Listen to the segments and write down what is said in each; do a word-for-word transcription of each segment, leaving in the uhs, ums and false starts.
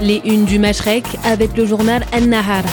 Les unes du Mashrek avec le journal An-Nahar.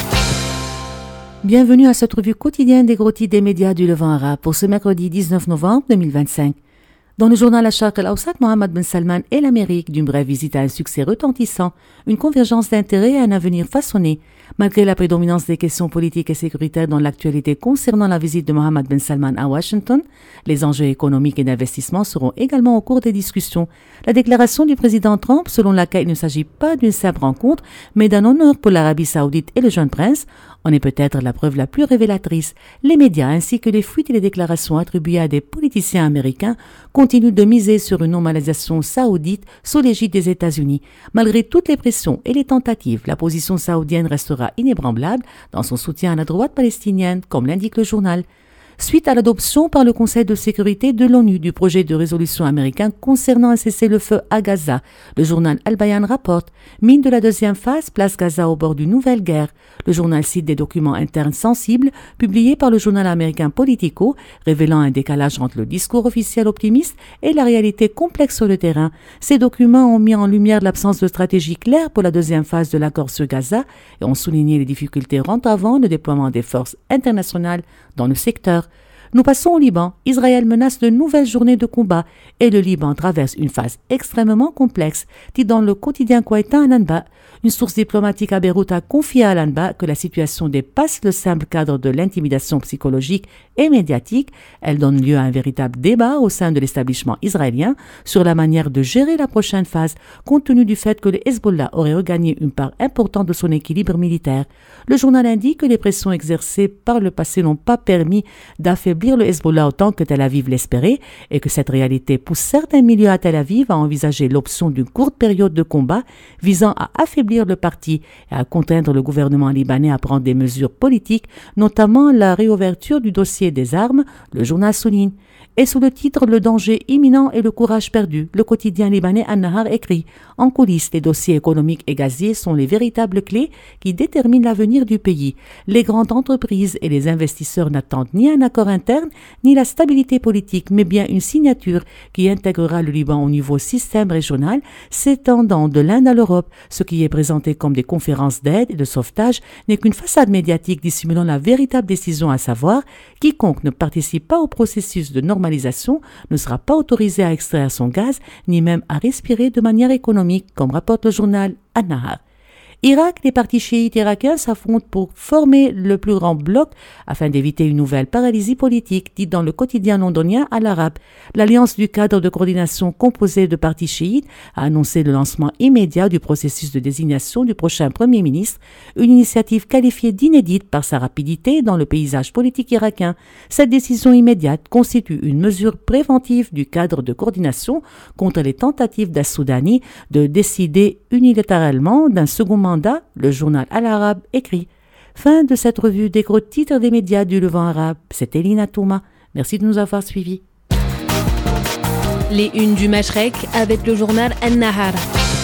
Bienvenue à cette revue quotidienne des gros titres des médias du Levant arabe pour ce mercredi dix-neuf novembre deux mille vingt-cinq. Dans le journal Al-Sharq al-Awsat, Mohammed Ben Salman et l'Amérique d'une brève visite à un succès retentissant, une convergence d'intérêts et un avenir façonné. Malgré la prédominance des questions politiques et sécuritaires dans l'actualité concernant la visite de Mohammed Ben Salman à Washington, les enjeux économiques et d'investissement seront également au cours des discussions. La déclaration du président Trump, selon laquelle il ne s'agit pas d'une simple rencontre, mais d'un honneur pour l'Arabie saoudite et le jeune prince, en est peut-être la preuve la plus révélatrice. Les médias ainsi que les fuites et les déclarations attribuées à des politiciens américains continuent de miser sur une normalisation saoudite sous l'égide des États-Unis. Malgré toutes les pressions et les tentatives, la position saoudienne restera inébranlable dans son soutien à la droite palestinienne, comme l'indique le journal. Suite à l'adoption par le Conseil de sécurité de l'ONU du projet de résolution américain concernant un cessez-le-feu à Gaza, le journal Al-Bayan rapporte « Mine de la deuxième phase place Gaza au bord d'une nouvelle guerre ». Le journal cite des documents internes sensibles publiés par le journal américain Politico, révélant un décalage entre le discours officiel optimiste et la réalité complexe sur le terrain. Ces documents ont mis en lumière l'absence de stratégie claire pour la deuxième phase de l'accord sur Gaza et ont souligné les difficultés entravant le déploiement des forces internationales dans le secteur. Nous passons au Liban. Israël menace de nouvelles journées de combat et le Liban traverse une phase extrêmement complexe, dit dans le quotidien koweïtien Al-Anba. Une source diplomatique à Beyrouth a confié à Al-Anba que la situation dépasse le simple cadre de l'intimidation psychologique et médiatique. Elle donne lieu à un véritable débat au sein de l'établissement israélien sur la manière de gérer la prochaine phase, compte tenu du fait que le Hezbollah aurait regagné une part importante de son équilibre militaire. Le journal indique que les pressions exercées par le passé n'ont pas permis d'affaiblir le Hezbollah autant que Tel Aviv l'espérait et que cette réalité pousse certains milieux à Tel Aviv à envisager l'option d'une courte période de combat visant à affaiblir le parti et à contraindre le gouvernement libanais à prendre des mesures politiques, notamment la réouverture du dossier des armes, le journal souligne. Et sous le titre « Le danger imminent et le courage perdu », le quotidien libanais An-Nahar écrit « En coulisses, les dossiers économiques et gaziers sont les véritables clés qui déterminent l'avenir du pays. Les grandes entreprises et les investisseurs n'attendent ni un accord interne, ni la stabilité politique, mais bien une signature qui intégrera le Liban au niveau système régional, s'étendant de l'Inde à l'Europe. Ce qui est présenté comme des conférences d'aide et de sauvetage n'est qu'une façade médiatique dissimulant la véritable décision, à savoir quiconque ne participe pas au processus de normalisation ne sera pas autorisé à extraire son gaz, ni même à respirer de manière économique, comme rapporte le journal An-Nahar. Irak, les partis chiites irakiens s'affrontent pour former le plus grand bloc afin d'éviter une nouvelle paralysie politique, dit dans le quotidien londonien Al-Arab. L'Alliance du cadre de coordination composée de partis chiites a annoncé le lancement immédiat du processus de désignation du prochain Premier ministre, une initiative qualifiée d'inédite par sa rapidité dans le paysage politique irakien. Cette décision immédiate constitue une mesure préventive du cadre de coordination contre les tentatives d'As-Soudani de décider unilatéralement d'un second mandat. Mandat, le journal Al-Arab écrit. Fin de cette revue des gros titres des médias du Levant arabe. C'était Lina Touma. Merci de nous avoir suivis. Les unes du Mashrek avec le journal An-Nahar.